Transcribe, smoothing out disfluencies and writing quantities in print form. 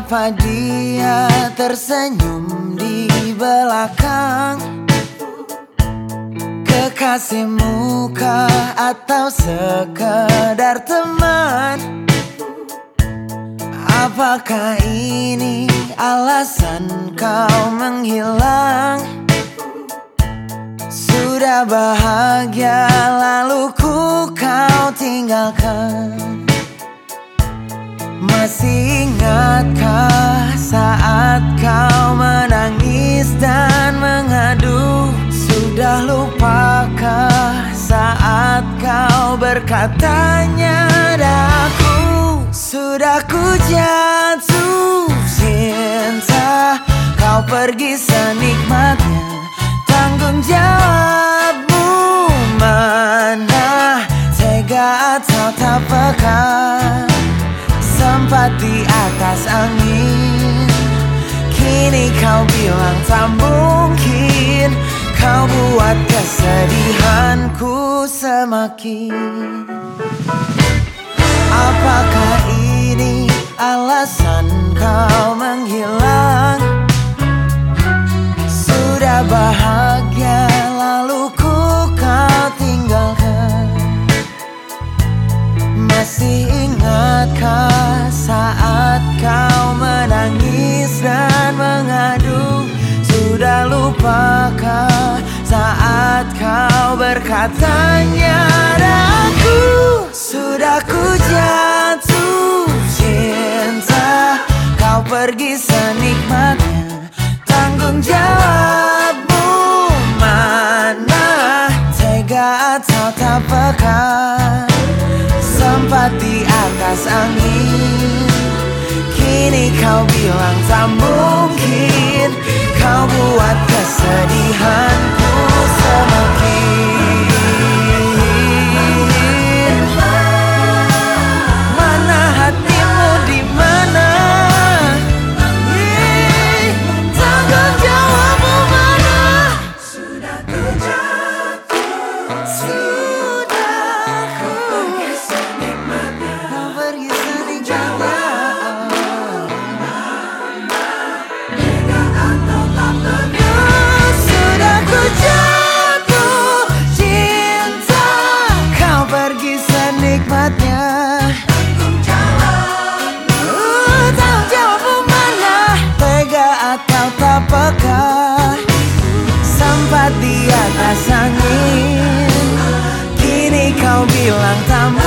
Apa dia tersenyum di belakang? Kekasih muka atau sekedar teman? Apakah ini alasan kau menghilang? Sudah bahagia lalu ku kau tinggalkan. Masih ingatkah saat kau menangis dan mengadu? Sudah lupakah saat kau berkatanya daku? Sudah ku jatuh cinta, kau pergi senikmatnya. Tanggung jawabmu mana? Tega atau tak peka? Sempat di atas angin, kini kau bilang tak mungkin. Kau buat kesedihanku semakin. Apakah ini alasan kau menghilang? Sudah bahagia lalu ku kau tinggalkan. Masih ingatkah saat kau menangis dan mengadu? Sudah lupakah saat kau berkatanya daku? Sudah ku jatuh cinta, kau pergi senikmatnya. Tanggung jawabmu mana? Tega atau tak peka? Sempat di atas angin, kini kau bilang tak mungkin. Kau buat kesedihanku semakin. Mana hatimu di mana? Tanggung jawabmu mana? Sudah ku jatuh, sudah ku pergi senikmatnya. Kau pergi senikmatnya. Sudah ku jatuh cinta, kau pergi senikmatnya. Tanggung jawabmu mana? Tega atau tak peka? Sempat di atas angin, kini kau bilang tak